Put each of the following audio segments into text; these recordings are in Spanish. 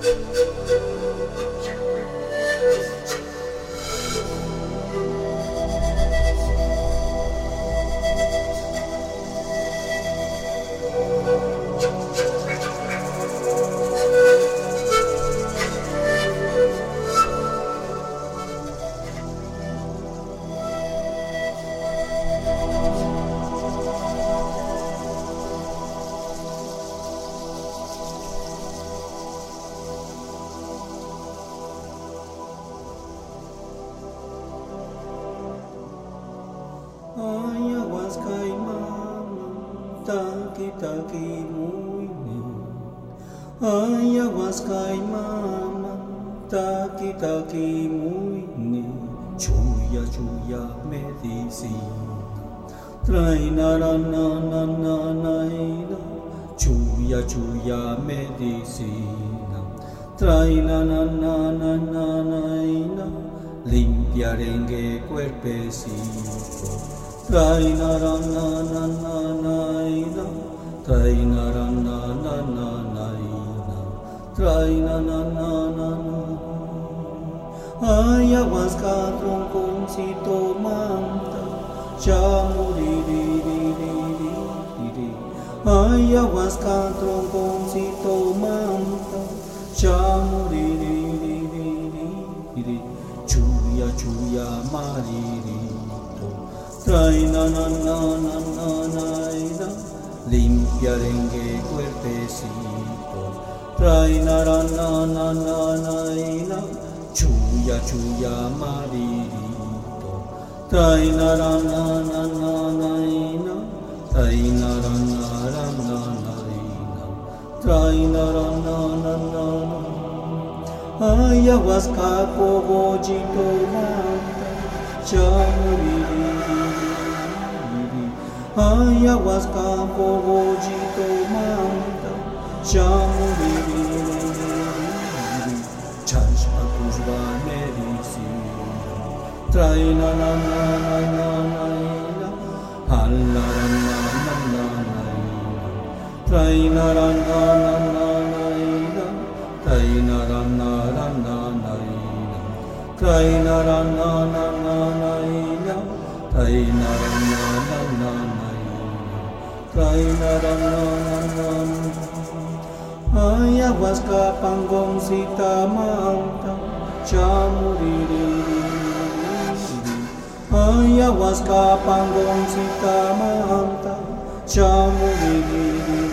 Ayahuasca y mama, taki taki muy bien. Ayahuasca y mama, taki taki muy bien. Chuya chuya medicina, trae na na na na na na. Chuya chuya medicina, trae na na na na na na. Limpiarengue cuerpecito, trae na na na na na na, trae na na na na na na, trae na na na na na. Ayahuasca tronconcito manta, chamuriri. Ayahuasca tronconcito manta, chamuriri. Chuya chuya maririto, trae na na na na na na, limpiarengue cuerpecito, trae na na na na na na, chuya chuya maririto, trae na na na na na, trae na na na na na, trae na na na na. Ayahuasca cogollito manta, chamuriri. Ayahuasca cogollito manta, chamuriri. Chashpa pushpa medicina, trae na na na na na na, halla na na na na, trae na na na na na, trae na na na na na, trae na na na na na, trae na na na na na, trae na na na na na. Ayahuasca pangoncita manta, chamuriri. Ayahuasca pangoncita manta, chamuriri.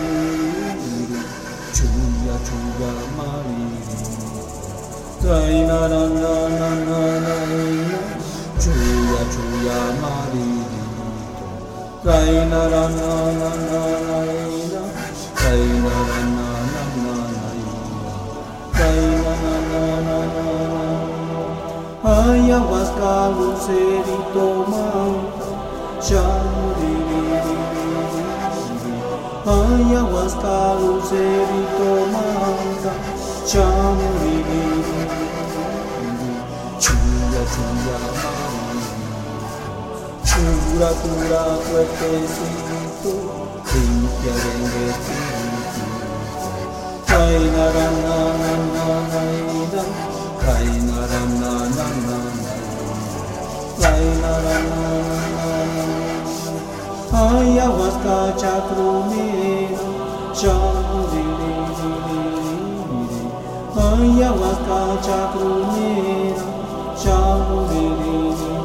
Chuya chuya mariri, trae na na na na na na, chuya chuya mariri, trae na na na na na na, trae na na na na na na, trae na na na na na. Ayahuasca lucerito manta, chamuriri. Ayahuasca lucerito manta, chamuriri. Chuya chuya mariri, chura chura cuerpecito, limpiarengue espíritu. Trae na na na na na na, trae na na na na na, trae na na na na na. Ayahuasca chacrumera, chamuriri. Ayahuasca chacrumera, chamuriri.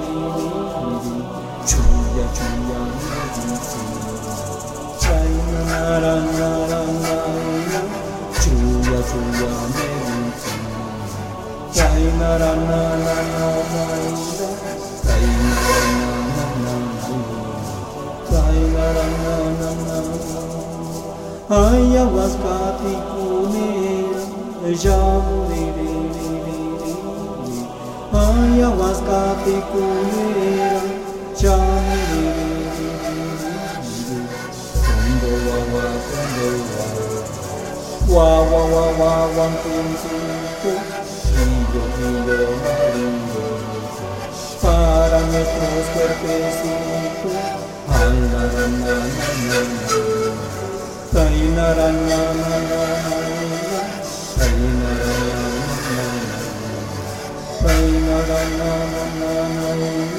Chuya chuya medicina, trae na na na na, chuya chuya medicina, trae na na na na na, trae na na na na na. Ayahuasca ticunera, chamuriri. Ayahuasca ticunera, chamuriri. Tondo wawa, wawa wawa, wantuncito, lindo lindo lindo, para nuestros cuerpecitos. Trae na na na na na, trae na na na na na na